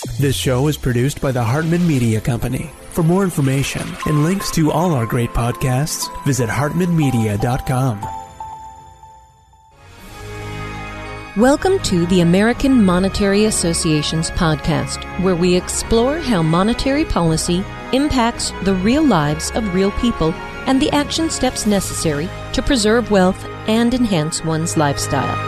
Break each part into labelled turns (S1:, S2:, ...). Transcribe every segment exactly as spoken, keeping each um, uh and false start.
S1: This show is produced by the Hartman Media Company. For more information and links to all our great podcasts, visit hartman media dot com.
S2: Welcome to the American Monetary Association's podcast, where we explore how monetary policy impacts the real lives of real people and the action steps necessary to preserve wealth and enhance one's lifestyle.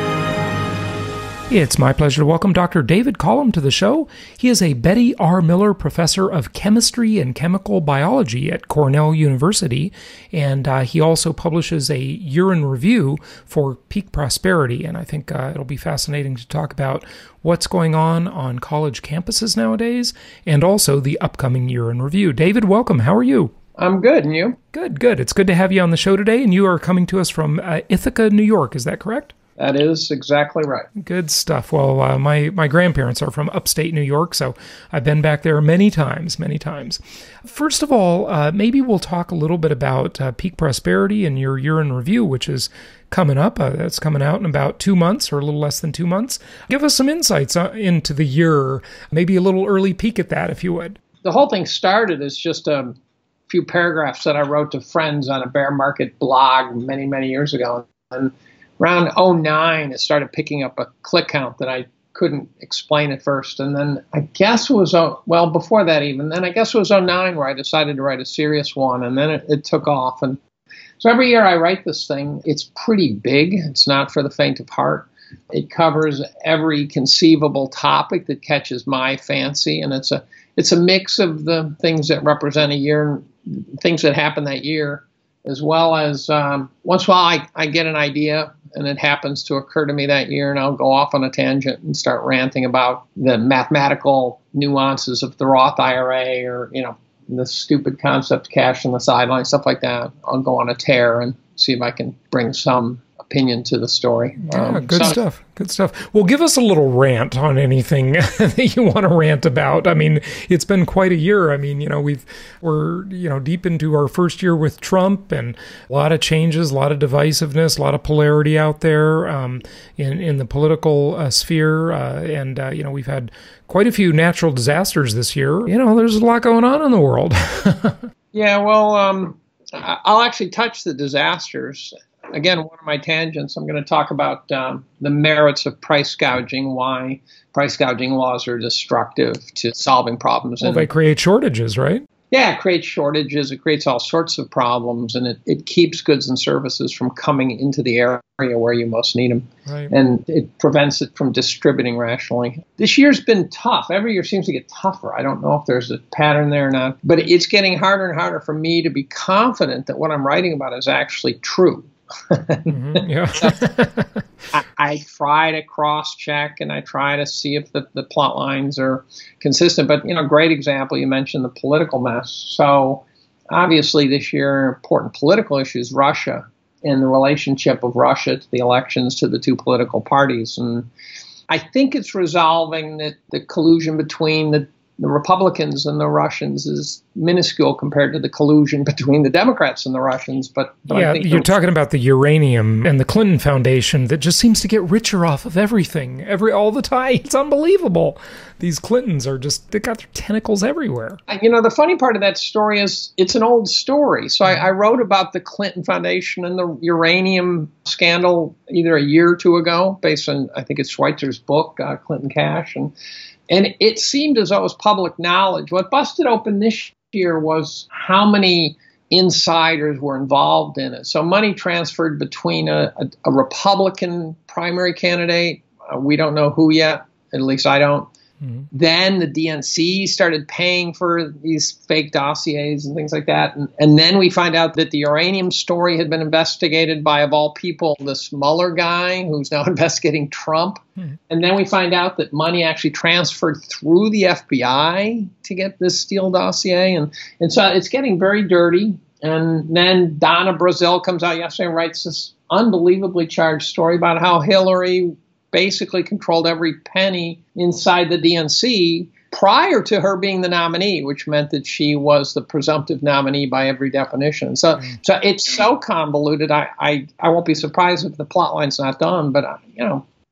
S3: It's my pleasure to welcome Doctor David Collum to the show. He is a Betty R. Miller Professor of Chemistry and Chemical Biology at Cornell University, and uh, he also publishes a year in review for Peak Prosperity, and I think uh, it'll be fascinating to talk about what's going on on college campuses nowadays, and also the upcoming year in review. David, welcome. How are you?
S4: I'm good, and you?
S3: Good, good. It's good to have you on the show today, and you are coming to us from uh, Ithaca, New York. Is that correct?
S4: That is exactly right.
S3: Good stuff. Well, uh, my, my grandparents are from upstate New York, so I've been back there many times, many times. First of all, uh, maybe we'll talk a little bit about uh, Peak Prosperity and your year in review, which is coming up. Uh, that's coming out in about two months or a little less than two months. Give us some insights uh, into the year, maybe a little early peek at that, if you would.
S4: The whole thing started as just a few paragraphs that I wrote to friends on a bear market blog many, many years ago. And around oh nine, it started picking up a click count that I couldn't explain at first. And then I guess it was, oh, well, before that even, then I guess it was oh nine where I decided to write a serious one. And then it, it took off. And so every year I write this thing. It's pretty big. It's not for the faint of heart. It covers every conceivable topic that catches my fancy. And it's a it's a mix of the things that represent a year, things that happened that year, as well as um, once in a while I, I get an idea and it happens to occur to me that year, and I'll go off on a tangent and start ranting about the mathematical nuances of the Roth I R A, or, you know, the stupid concept cash on the sideline, stuff like that. I'll go on a tear and see if I can bring some opinion to the story.
S3: Yeah,
S4: Um,
S3: good
S4: so,
S3: stuff. Good stuff. Well, give us a little rant on anything that you want to rant about. I mean, it's been quite a year. I mean, you know, we've we're you know deep into our first year with Trump, and a lot of changes, a lot of divisiveness, a lot of polarity out there um, in in the political uh, sphere, uh, and uh, you know, we've had quite a few natural disasters this year. You know, there's a lot going on in the world.
S4: Yeah, well, um, I- I'll actually touch the disasters. Again, one of my tangents, I'm going to talk about um, the merits of price gouging, why price gouging laws are destructive to solving problems.
S3: Well,
S4: and,
S3: they create shortages, right?
S4: yeah, it creates shortages. It creates all sorts of problems, and it, it keeps goods and services from coming into the area where you most need them.
S3: Right.
S4: And it prevents it from distributing rationally. This year's been tough. Every year seems to get tougher. I don't know if there's a pattern there or not, but it's getting harder and harder for me to be confident that what I'm writing about is actually true.
S3: Mm-hmm, yeah.
S4: I, I try to cross-check and I try to see if the, the plot lines are consistent. But, you know, great example, you mentioned the political mess. So obviously this year, important political issues, Russia and the relationship of Russia to the elections to the two political parties. And I think it's resolving that the collusion between the The Republicans and the Russians is minuscule compared to the collusion between the Democrats and the Russians. But, but
S3: yeah,
S4: I think
S3: you're talking about the uranium and the Clinton Foundation that just seems to get richer off of everything, every all the time. It's unbelievable. These Clintons are just, they got their tentacles everywhere.
S4: You know, the funny part of that story is it's an old story. So I, I wrote about the Clinton Foundation and the uranium scandal either a year or two ago, based on, I think it's Schweitzer's book, uh, Clinton Cash. And And it seemed as though it was public knowledge. What busted open this year was how many insiders were involved in it. So money transferred between a, a, a Republican primary candidate, uh, we don't know who yet, at least I don't. Mm-hmm. Then the D N C started paying for these fake dossiers and things like that. And, and then we find out that the uranium story had been investigated by, of all people, this Mueller guy who's now investigating Trump. Mm-hmm. And then we find out that money actually transferred through the F B I to get this Steele dossier. And, and so it's getting very dirty. And then Donna Brazile comes out yesterday and writes this unbelievably charged story about how Hillary basically controlled every penny inside the D N C prior to her being the nominee, which meant that she was the presumptive nominee by every definition. So, mm-hmm. so it's so convoluted. I, I, I won't be surprised if the plot line's not done, but uh, you know,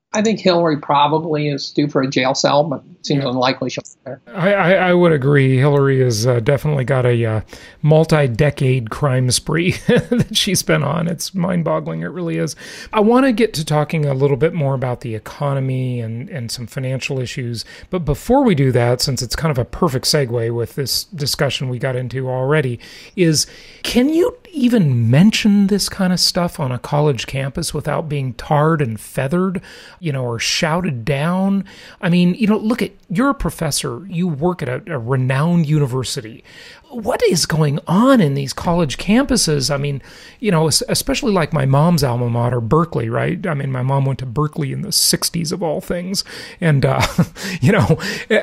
S4: I think Hillary probably is due for a jail cell, but it seems yeah. unlikely she'll be there.
S3: I, I, I would agree. Hillary has uh, definitely got a uh, multi-decade crime spree that she's been on. It's mind-boggling. It really is. I want to get to talking a little bit more about the economy and, and some financial issues. But before we do that, since it's kind of a perfect segue with this discussion we got into already, is can you even mention this kind of stuff on a college campus without being tarred and feathered, you know, or shouted down? I mean, you know, look at, you're a professor, you work at a, a renowned university. What is going on in these college campuses? I mean, you know, especially like my mom's alma mater, Berkeley, right? I mean, my mom went to Berkeley in the sixties of all things. And, uh, you know,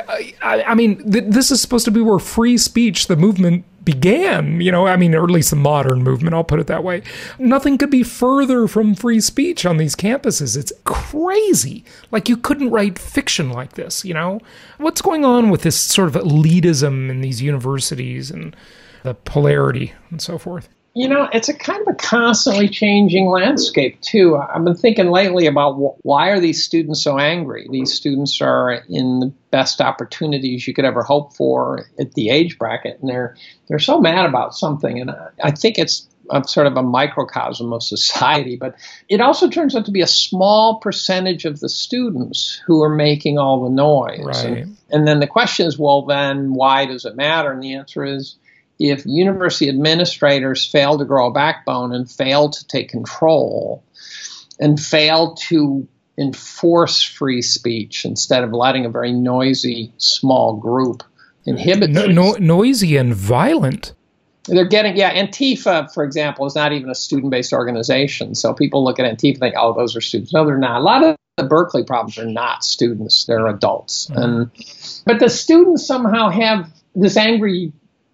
S3: I, I mean, th- this is supposed to be where free speech, the movement began, you know, I mean, or at least the modern movement, I'll put it that way. Nothing could be further from free speech on these campuses. It's crazy. Like, you couldn't write fiction like this, you know? What's going on with this sort of elitism in these universities and the polarity and so forth?
S4: You know, it's a kind of a constantly changing landscape, too. I've been thinking lately about wh- why are these students so angry? These students are in the best opportunities you could ever hope for at the age bracket, and they're they're so mad about something. And I, I think it's a, sort of a microcosm of society, but it also turns out to be a small percentage of the students who are making all the noise.
S3: Right.
S4: And, and then the question is, well, then why does it matter? And the answer is, if university administrators fail to grow a backbone and fail to take control and fail to enforce free speech instead of letting a very noisy small group inhibit
S3: no, no, noisy and violent.
S4: They're getting, yeah, Antifa, for example, is not even a student-based organization. So people look at Antifa and think, oh, those are students. No, they're not. A lot of the Berkeley problems are not students. They're adults. Mm-hmm. And but the students somehow have this angry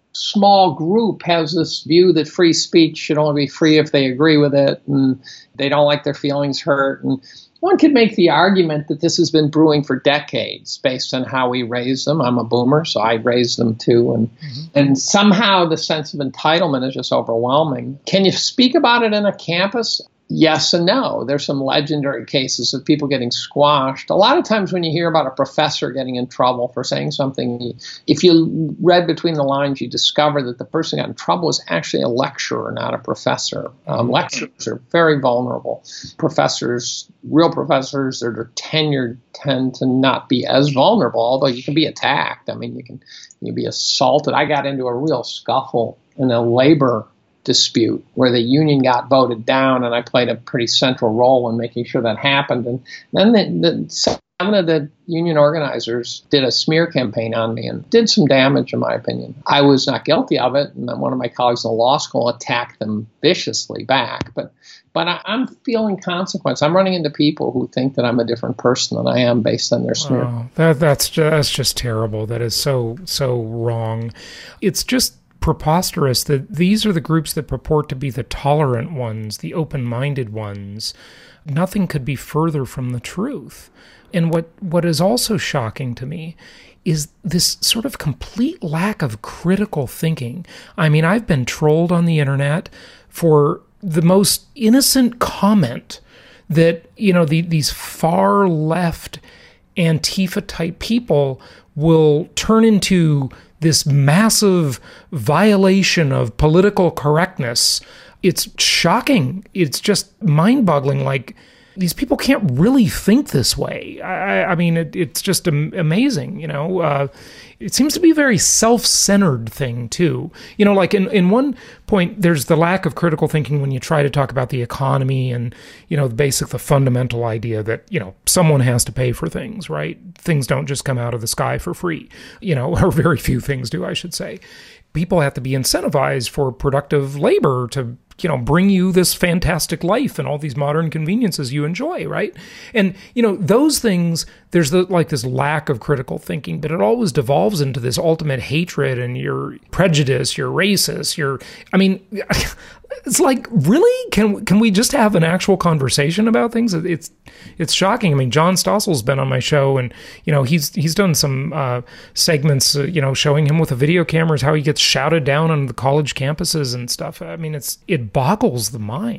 S4: small group has this view that free speech should only be free if they agree with it, and they don't like their feelings hurt. And one could make the argument that this has been brewing for decades based on how we raised them. I'm a boomer, so I raised them too. And mm-hmm. and somehow the sense of entitlement is just overwhelming. Can you speak about it in a campus? Yes and no. There's some legendary cases of people getting squashed. A lot of times when you hear about a professor getting in trouble for saying something, if you read between the lines, you discover that the person who got in trouble was actually a lecturer, not a professor. Um, lecturers are very vulnerable. Professors, real professors that are tenured, tend to not be as vulnerable, although you can be attacked. I mean, you can, you can be assaulted. I got into a real scuffle in a labor dispute where the union got voted down, and I played a pretty central role in making sure that happened. And then the, the, some of the union organizers did a smear campaign on me and did some damage, in my opinion. I was not guilty of it, and then one of my colleagues in the law school attacked them viciously back. But but I, I'm feeling consequence. I'm running into people who think that I'm a different person than I am based on their smear.
S3: Wow. That, that's, just, that's just terrible. That is so, so wrong. It's just preposterous that these are the groups that purport to be the tolerant ones, the open-minded ones. Nothing could be further from the truth. And what, what is also shocking to me is this sort of complete lack of critical thinking. I mean, I've been trolled on the internet for the most innocent comment that, you know, the, these far left Antifa-type people will turn into this massive violation of political correctness. It's shocking. It's just mind-boggling. Like, these people can't really think this way. I, I mean, it, it's just am- amazing, you know. Uh, it seems to be a very self-centered thing, too. You know, like in, in one point, there's the lack of critical thinking when you try to talk about the economy and, you know, the basic, the fundamental idea that, you know, someone has to pay for things, right? Things don't just come out of the sky for free, you know, or very few things do, I should say. People have to be incentivized for productive labor to, you know, bring you this fantastic life and all these modern conveniences you enjoy, right? And, you know, those things, there's the, like this lack of critical thinking, but it always devolves into this ultimate hatred and you're prejudice, you're racist, you're, I mean, it's like, really? Can can we just have an actual conversation about things? It's it's shocking. I mean, John Stossel's been on my show, and you know he's he's done some uh, segments, uh, you know, showing him with a video cameras how he gets shouted down on the college campuses and stuff. I mean, it's it boggles the mind.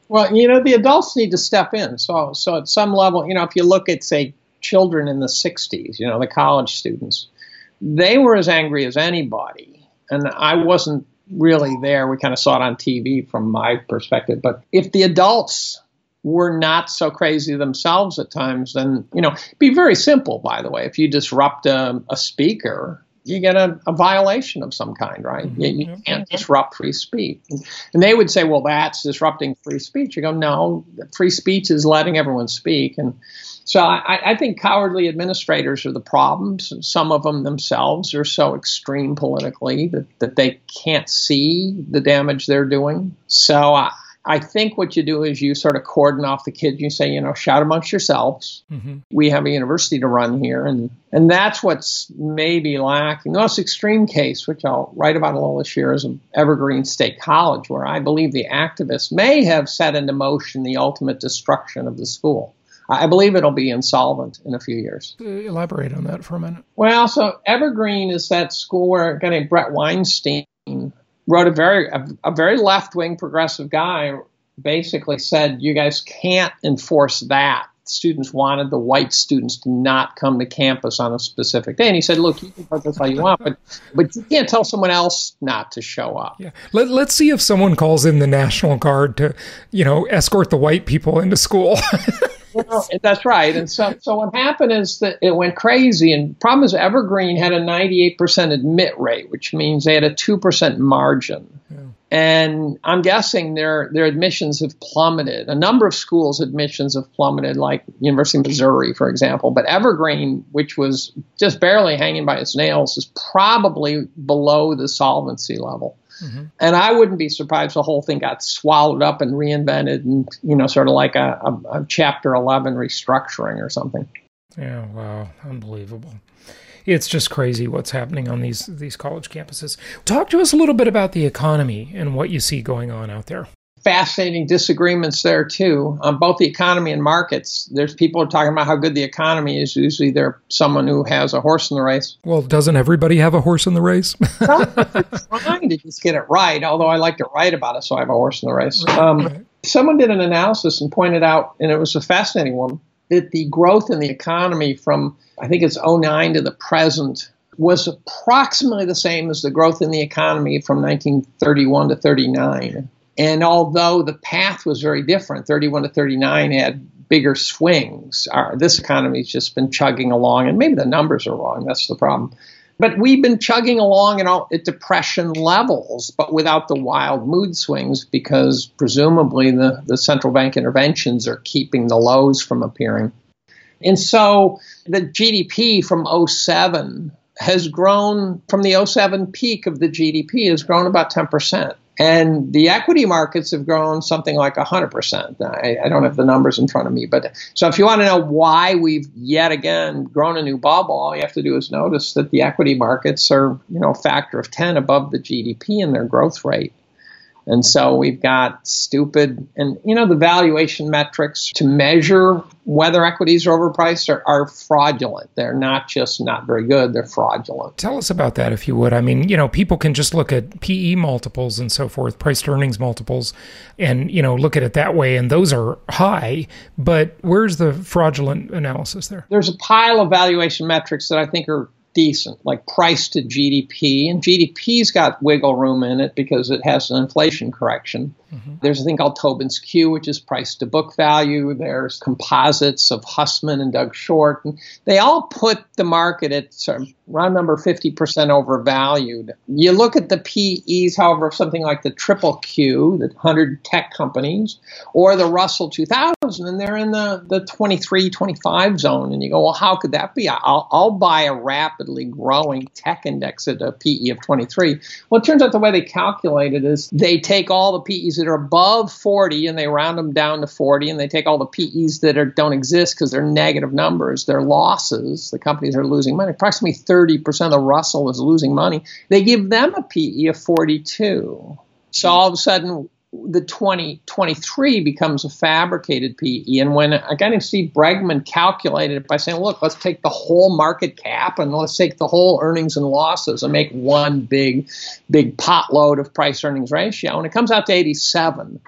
S4: Well, you know, the adults need to step in. So, so at some level, you know, if you look at, say, children in the sixties, you know, the college students, they were as angry as anybody. And I wasn't really there. We kind of saw it on T V from my perspective. But if the adults were not so crazy themselves at times, then, you know, it'd be very simple, by the way. If you disrupt a, a speaker, you get a, a violation of some kind, right? Mm-hmm. You, you can't disrupt free speech. And they would say, well, that's disrupting free speech. You go, no, free speech is letting everyone speak. And so I, I think cowardly administrators are the problems. Some of them themselves are so extreme politically that, that they can't see the damage they're doing. So I, I think what you do is you sort of cordon off the kids. You say, you know, shout amongst yourselves. Mm-hmm. We have a university to run here. And, and that's what's maybe lacking. The most extreme case, which I'll write about a little this year, is Evergreen State College, where I believe the activists may have set into motion the ultimate destruction of the school. I believe it'll be insolvent in a few years.
S3: Elaborate on that for a minute.
S4: Well, so Evergreen is that school where a guy named Brett Weinstein wrote a very a, a very left-wing progressive guy, basically said, you guys can't enforce that. Students wanted the white students to not come to campus on a specific day. And he said, look, you can protest all you want, but but you can't tell someone else not to show up.
S3: Yeah. Let, let's see if someone calls in the National Guard to, you know, escort the white people into school.
S4: Well, that's right. And so, so what happened is that it went crazy. And the problem is Evergreen had a ninety-eight percent admit rate, which means they had a two percent margin. Yeah. And I'm guessing their their admissions have plummeted. A number of schools' admissions have plummeted, like University of Missouri, for example. But Evergreen, which was just barely hanging by its nails, is probably below the solvency level. Mm-hmm. And I wouldn't be surprised if the whole thing got swallowed up and reinvented and, you know, sort of like a, a, a Chapter eleven restructuring or something.
S3: Yeah, wow, unbelievable. It's just crazy what's happening on these these college campuses. Talk to us a little bit about the economy and what you see going on out there.
S4: Fascinating disagreements there, too. On both the economy and markets, there's people who are talking about how good the economy is. Usually they're someone who has a horse in the race.
S3: Well, doesn't everybody have a horse in the race?
S4: Well, they're trying to just get it right, although I like to write about it, so I have a horse in the race. Um, right. Someone did an analysis and pointed out, and it was a fascinating one, that the growth in the economy from, I think it's oh nine to the present, was approximately the same as the growth in the economy from nineteen thirty-one to thirty-nine. And although the path was very different, thirty-one to thirty-nine had bigger swings. Our, this economy's just been chugging along, and maybe the numbers are wrong. That's the problem. But we've been chugging along at, all, at depression levels, but without the wild mood swings, because presumably the, the central bank interventions are keeping the lows from appearing. And so the G D P from oh seven has grown, from the oh seven peak of the G D P, has grown about ten percent. And the equity markets have grown something like one hundred percent. I, I don't have the numbers in front of me. But so if you want to know why we've yet again grown a new bubble, all you have to do is notice that the equity markets are, you know, a factor of ten above the G D P in their growth rate. And so we've got stupid, and, you know, the valuation metrics to measure whether equities are overpriced are, are fraudulent. They're not just not very good, they're fraudulent.
S3: Tell us about that, if you would. I mean, you know, people can just look at P E multiples and so forth, price to earnings multiples, and, you know, look at it that way, and those are high. But where's the fraudulent analysis there?
S4: There's a pile of valuation metrics that I think are decent, like price to G D P. And G D P's got wiggle room in it because it has an inflation correction. Mm-hmm. There's a thing called Tobin's Q, which is price to book value. There's composites of Hussman and Doug Short. And they all put the market at sort of round number fifty percent overvalued. You look at the P Es, however, of something like the triple Q, the one hundred tech companies, or the Russell two thousand, and they're in the, the twenty-three, twenty-five zone. And you go, well, how could that be? I'll, I'll buy a rapidly growing tech index at a P E of twenty-three. Well, it turns out the way they calculate it is they take all the P Es that are above forty and they round them down to forty, and they take all the P Es that are, don't exist because they're negative numbers, they're losses, the companies are losing money. Approximately thirty percent of Russell is losing money. They give them a P E of forty-two. So all of a sudden, the twenty twenty-three becomes a fabricated P E. And when a guy named Steve Bregman calculated it by saying, look, let's take the whole market cap and let's take the whole earnings and losses and make one big, big potload of price earnings ratio. And it comes out to eighty-seven.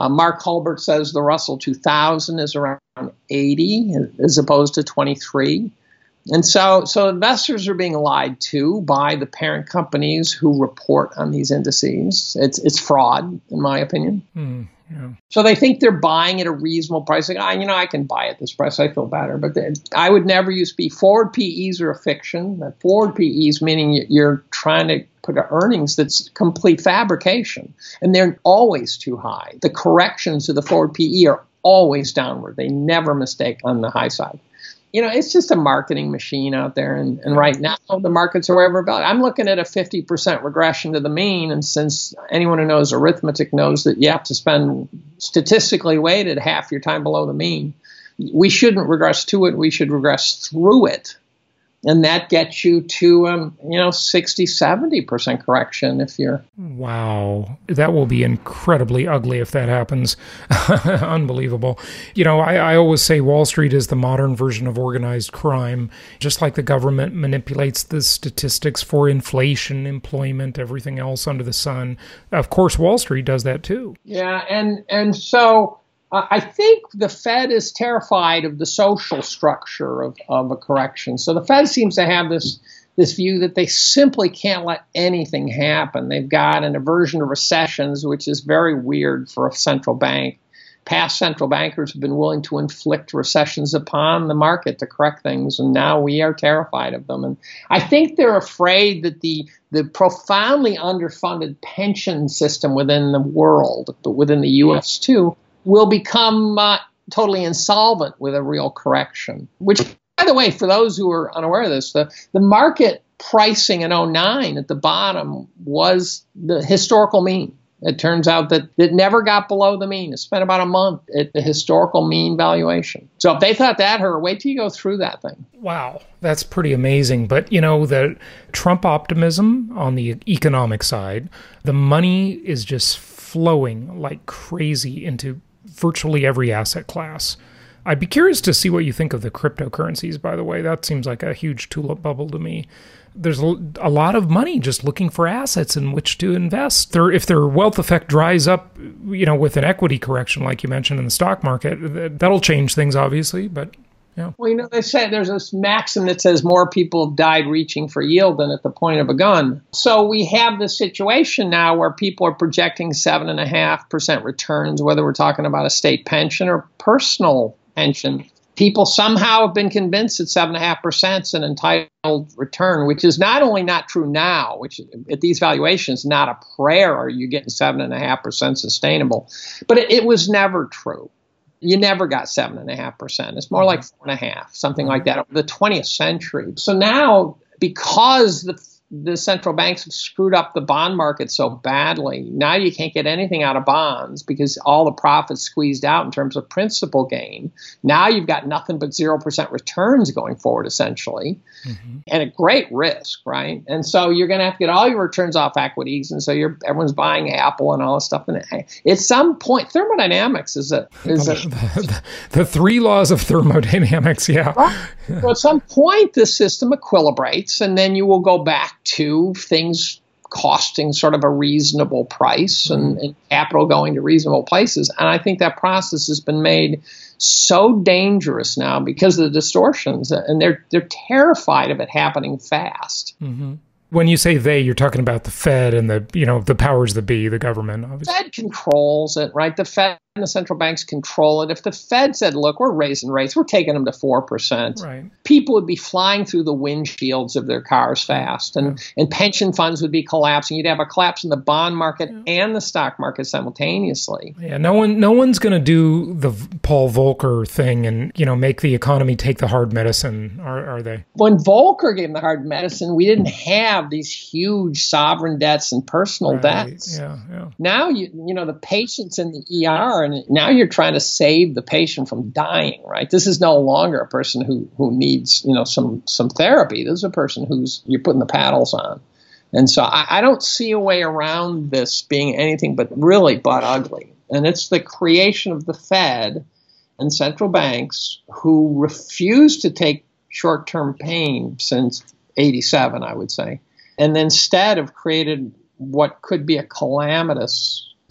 S4: Uh, Mark Hulbert says the Russell two thousand is around eighty as opposed to twenty-three. And so, so investors are being lied to by the parent companies who report on these indices. It's it's fraud, in my opinion.
S3: Mm, yeah.
S4: So they think they're buying at a reasonable price. Like, ah, you know, I can buy at this price. I feel better. But they, I would never use P. Forward P Es are a fiction. That forward P Es meaning you're trying to put earnings that's complete fabrication, and they're always too high. The corrections to the forward P E are always downward. They never mistake on the high side. You know, it's just a marketing machine out there. And, and right now, the markets are overvalued. I'm looking at a fifty percent regression to the mean. And since anyone who knows arithmetic knows that you have to spend statistically weighted half your time below the mean, we shouldn't regress to it. We should regress through it. And that gets you to, um, you know, sixty, seventy percent correction if you're...
S3: Wow. That will be incredibly ugly if that happens. Unbelievable. You know, I, I always say Wall Street is the modern version of organized crime. Just like the government manipulates the statistics for inflation, employment, everything else under the sun. Of course, Wall Street does that too.
S4: Yeah, and and so... Uh, I think the Fed is terrified of the social structure of, of a correction. So the Fed seems to have this this view that they simply can't let anything happen. They've got an aversion to recessions, which is very weird for a central bank. Past central bankers have been willing to inflict recessions upon the market to correct things, and now we are terrified of them. And I think they're afraid that the the profoundly underfunded pension system within the world, but within the U S too, will become uh, totally insolvent with a real correction. Which, by the way, for those who are unaware of this, the, the market pricing in oh nine at the bottom was the historical mean. It turns out that it never got below the mean. It spent about a month at the historical mean valuation. So if they thought that hurt, wait till you go through that thing.
S3: Wow, that's pretty amazing. But, you know, the Trump optimism on the economic side, the money is just flowing like crazy into virtually every asset class. I'd be curious to see what you think of the cryptocurrencies, by the way. That seems like a huge tulip bubble to me. There's a lot of money just looking for assets in which to invest. There, if their wealth effect dries up, you know, with an equity correction, like you mentioned in the stock market, that'll change things, obviously, but... Yeah.
S4: Well, you know, they say there's this maxim that says more people have died reaching for yield than at the point of a gun. So we have this situation now where people are projecting seven and a half percent returns, whether we're talking about a state pension or personal pension. People somehow have been convinced that seven and a half percent is an entitled return, which is not only not true now, which at these valuations, not a prayer, are you getting seven and a half percent sustainable, but it, it was never true. You never got seven and a half percent. It's more like four and a half, something like that, over the twentieth century. So now, because the the central banks have screwed up the bond market so badly, now you can't get anything out of bonds because all the profits squeezed out in terms of principal gain. Now you've got nothing but zero percent returns going forward, essentially, mm-hmm. and a great risk, right? And so you're going to have to get all your returns off equities, and so you're everyone's buying Apple and all this stuff. And at some point, thermodynamics is a is a,
S3: the, the, the three laws of thermodynamics, yeah.
S4: Well, at some point, the system equilibrates, and then you will go back to things costing sort of a reasonable price and, and capital going to reasonable places. And I think that process has been made so dangerous now because of the distortions, and they're they're terrified of it happening fast.
S3: Mm-hmm. When you say they, you're talking about the Fed and the, you know, the powers that be, the government, obviously.
S4: The Fed controls it, right? The Fed and the central banks control it. If the Fed said, look, we're raising rates, we're taking them to four percent,
S3: right.
S4: People would be flying through the windshields of their cars fast, and, yeah. and pension funds would be collapsing. You'd have a collapse in the bond market yeah. and the stock market simultaneously.
S3: Yeah, no one, no one's going to do the Paul Volcker thing and, you know, make the economy take the hard medicine, are, are they?
S4: When Volcker gave them the hard medicine, we didn't have these huge sovereign debts and personal
S3: right.
S4: debts.
S3: Yeah, yeah.
S4: Now, you you know, the patient's in the E R, and now you're trying to save the patient from dying, right? This is no longer a person who, who needs, you know, some, some therapy. This is a person who's, you're putting the paddles on. And so I, I don't see a way around this being anything but really but ugly. And it's the creation of the Fed and central banks who refuse to take short-term pain since eighty-seven, I would say. And instead have created what could be a calamitous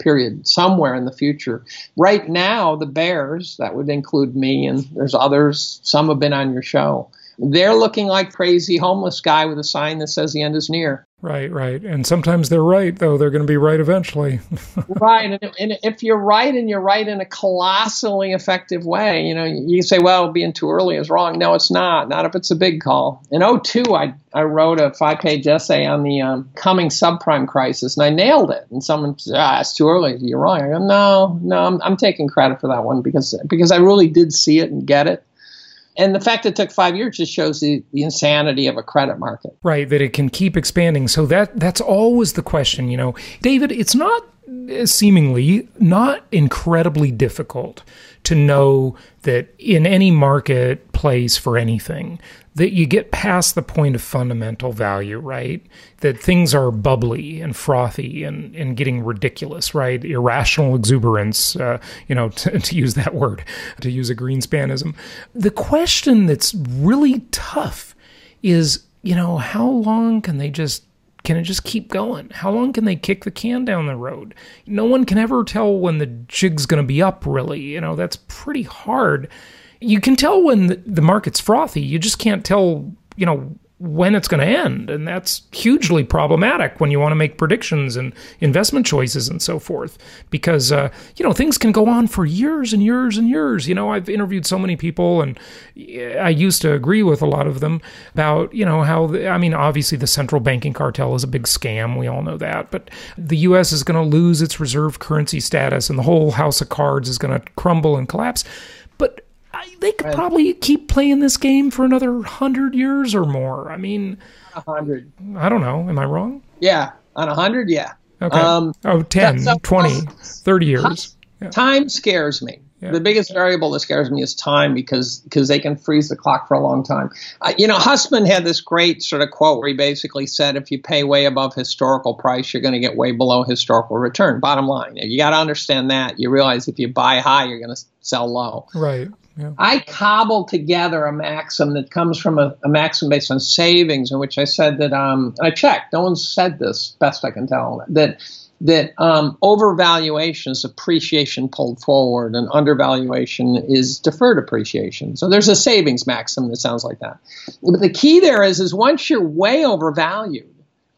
S4: period somewhere in the future. Right now, the bears, that would include me and there's others, some have been on your show, they're looking like crazy homeless guy with a sign that says the end is near.
S3: Right, right. And sometimes they're right, though. They're going to be right eventually.
S4: Right. And, and if you're right and you're right in a colossally effective way, you know, you say, well, being too early is wrong. No, it's not. Not if it's a big call. In oh two, I, I wrote a five-page essay on the um, coming subprime crisis, and I nailed it. And someone said, ah, it's too early. You're wrong. I go, no, no, I'm, I'm taking credit for that one because because I really did see it and get it. And the fact that it took five years just shows the, the insanity of a credit market.
S3: Right, that it can keep expanding. So that that's always the question, you know. David, it's not seemingly not incredibly difficult to know that in any marketplace for anything, that you get past the point of fundamental value, right? That things are bubbly and frothy and, and getting ridiculous, right? Irrational exuberance, uh, you know, to, to use that word, to use a Greenspanism. The question that's really tough is, you know, how long can they just Can it just keep going? How long can they kick the can down the road? No one can ever tell when the jig's going to be up, really. You know, that's pretty hard. You can tell when the, the market's frothy. You just can't tell, you know, when it's going to end. And that's hugely problematic when you want to make predictions and investment choices and so forth. Because, uh, you know, things can go on for years and years and years. You know, I've interviewed so many people, and I used to agree with a lot of them about, you know, how, the, I mean, obviously the central banking cartel is a big scam. We all know that. But the U S is going to lose its reserve currency status, and the whole house of cards is going to crumble and collapse. But I, they could probably keep playing this game for another hundred years or more. I mean,
S4: a hundred.
S3: I don't know. Am I wrong?
S4: Yeah, on a hundred. Yeah.
S3: Okay. Um, oh, ten, so, twenty, thirty years.
S4: Yeah. Time scares me. Yeah. The biggest variable that scares me is time because because they can freeze the clock for a long time. Uh, you know, Hussman had this great sort of quote where he basically said, if you pay way above historical price, you're going to get way below historical return. Bottom line, you got to understand that. You realize if you buy high, you're going to sell low.
S3: Right. Yeah.
S4: I cobbled together a maxim that comes from a, a maxim based on savings, in which I said that um, I checked. No one's said this, best I can tell, that that um, overvaluation is appreciation pulled forward, and undervaluation is deferred appreciation. So there's a savings maxim that sounds like that. But the key there is, is once you're way overvalued,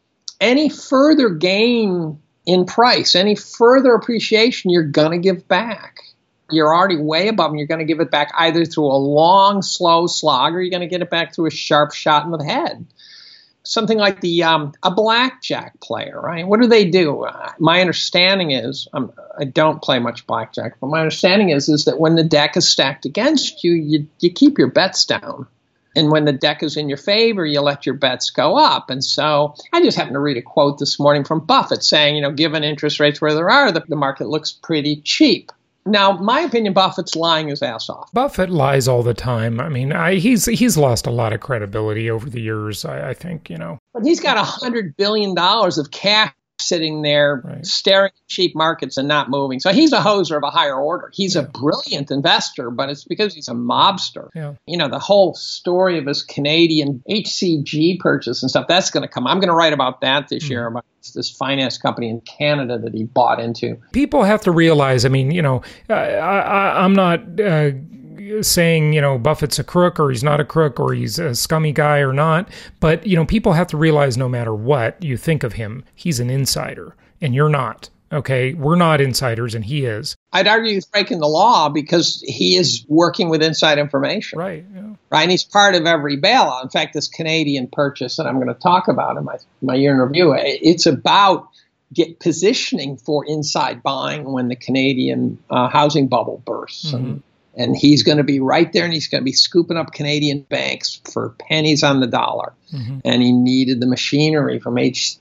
S4: any further gain in price, any further appreciation, you're going to give back. You're already way above and you're going to give it back either through a long, slow slog, or you're going to get it back through a sharp shot in the head. Something like the um, a blackjack player, right? What do they do? Uh, my understanding is, um, I don't play much blackjack, but my understanding is is that when the deck is stacked against you, you, you keep your bets down. And when the deck is in your favor, you let your bets go up. And so I just happened to read a quote this morning from Buffett saying, you know, given interest rates where there are, the, the market looks pretty cheap. Now, my opinion, Buffett's lying his ass off.
S3: Buffett lies all the time. I mean, I, he's he's lost a lot of credibility over the years, I, I think, you know.
S4: But he's got one hundred billion dollars of cash sitting there right. staring at cheap markets and not moving. So he's a hoser of a higher order. He's yeah. a brilliant investor, but it's because he's a mobster.
S3: Yeah.
S4: You know, the whole story of his Canadian H C G purchase and stuff, that's going to come. I'm going to write about that this mm. year, about this finance company in Canada that he bought into.
S3: People have to realize, I mean, you know, I, I, I'm not uh, saying, you know, Buffett's a crook or he's not a crook or he's a scummy guy or not. But, you know, people have to realize no matter what you think of him, he's an insider and you're not. Okay, we're not insiders and he is.
S4: I'd argue he's breaking the law because he is working with inside information.
S3: Right. Yeah.
S4: Right. And he's part of every bailout. In fact, this Canadian purchase that I'm going to talk about in my, my year in review, it's about get positioning for inside buying when the Canadian uh, housing bubble bursts. Mm-hmm. And, and he's going to be right there and he's going to be scooping up Canadian banks for pennies on the dollar. Mm-hmm. And he needed the machinery from H-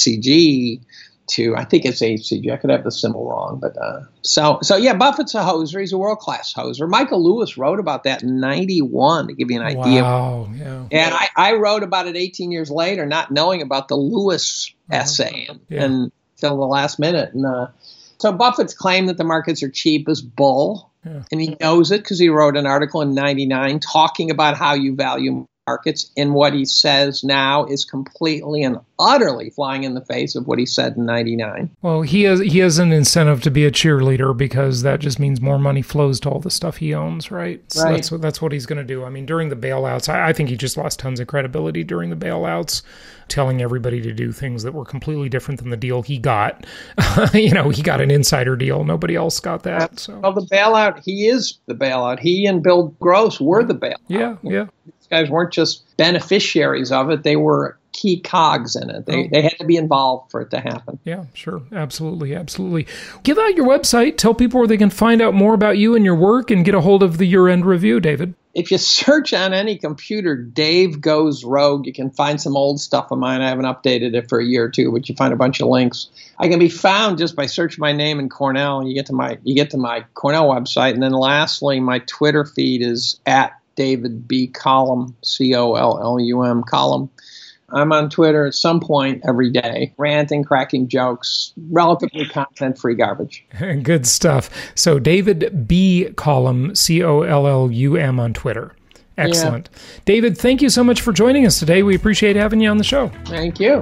S4: HCG to, I think it's H C G. I could have the symbol wrong, but uh, so so yeah, Buffett's a hoser. He's a world class hoser. Michael Lewis wrote about that in ninety-one to give you an idea.
S3: Wow, yeah.
S4: And I, I wrote about it eighteen years later, not knowing about the Lewis uh-huh. essay, and,
S3: yeah.
S4: and till the last minute. And uh, so Buffett's claim that the markets are cheap is bull,
S3: yeah.
S4: and he knows it because he wrote an article in ninety-nine talking about how you value markets, and what he says now is completely and utterly flying in the face of what he said in ninety-nine.
S3: Well, he has he has an incentive to be a cheerleader because that just means more money flows to all the stuff he owns, right? So
S4: right.
S3: that's what that's what he's going to do. I mean, during the bailouts, I, I think he just lost tons of credibility during the bailouts, telling everybody to do things that were completely different than the deal he got. you know, he got an insider deal. Nobody else got that. So.
S4: Well, the bailout, he is the bailout. He and Bill Gross were the bailout.
S3: Yeah, yeah.
S4: These guys weren't just beneficiaries of it. They were key cogs in it. They oh. they had to be involved for it to happen.
S3: Yeah, sure. Absolutely, absolutely. Give out your website. Tell people where they can find out more about you and your work and get a hold of the year-end review, David.
S4: If you search on any computer, Dave Goes Rogue, you can find some old stuff of mine. I haven't updated it for a year or two, but you find a bunch of links. I can be found just by searching my name in Cornell. You get to my you get to my Cornell website. And then lastly, my Twitter feed is at David B. Collum, C O L L U M, Collum. I'm on Twitter at some point every day, ranting, cracking jokes, relatively content-free garbage.
S3: Good stuff. So David B. Collum, C O L L U M on Twitter. Excellent. Yeah. David, thank you so much for joining us today. We appreciate having you on the show.
S4: Thank you.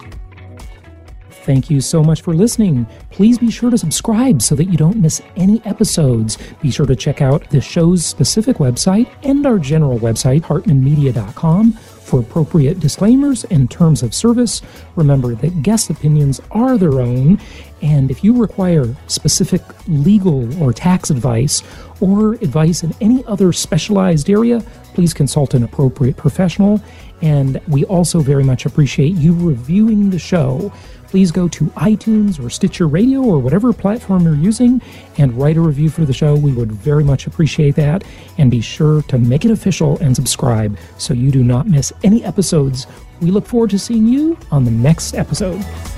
S5: Thank you so much for listening. Please be sure to subscribe so that you don't miss any episodes. Be sure to check out the show's specific website and our general website, hartman media dot com, for appropriate disclaimers and terms of service. Remember that guest opinions are their own, and if you require specific legal or tax advice or advice in any other specialized area, please consult an appropriate professional. And we also very much appreciate you reviewing the show. Please go to iTunes or Stitcher Radio or whatever platform you're using and write a review for the show. We would very much appreciate that. And be sure to make it official and subscribe so you do not miss any episodes. We look forward to seeing you on the next episode.